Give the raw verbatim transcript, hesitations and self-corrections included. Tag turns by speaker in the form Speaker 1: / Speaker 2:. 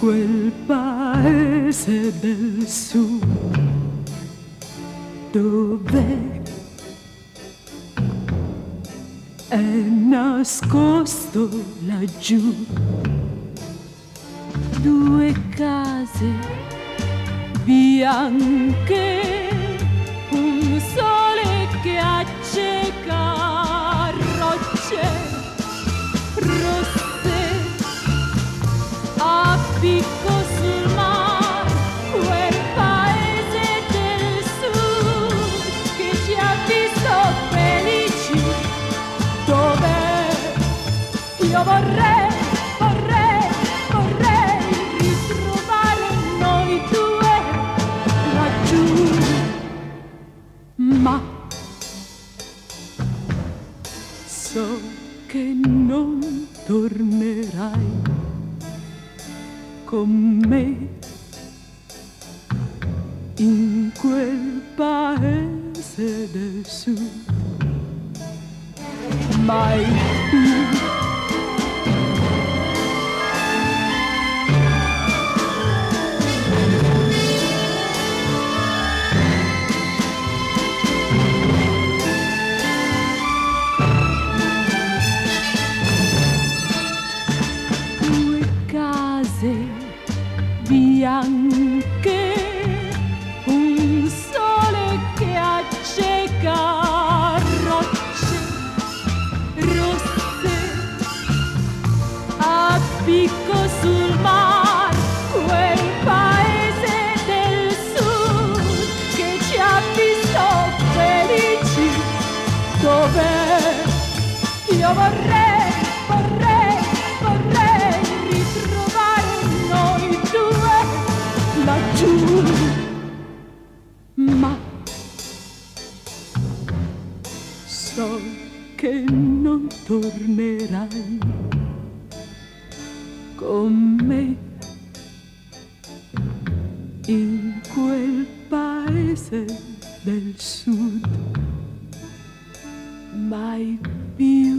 Speaker 1: quel paese del sud dove è nascosto laggiù due case bianche, un sole che acceca, rocce rosse a picco sul mar, quel paese del sud che ci ha visto felici, dove io vorrei, vorrei, vorrei ritrovare noi due laggiù, ma so che non tornerai con me in quel paese del sud, mai più. Bianche, un sole che acceca, rocce rosse a picco sul mar, quel paese del sud che ci ha visto felici, dove io vorrei, vorrei, vorrei ritrovare noi due laggiù, ma so che non tornerai con me in quel paese del sud, mai più.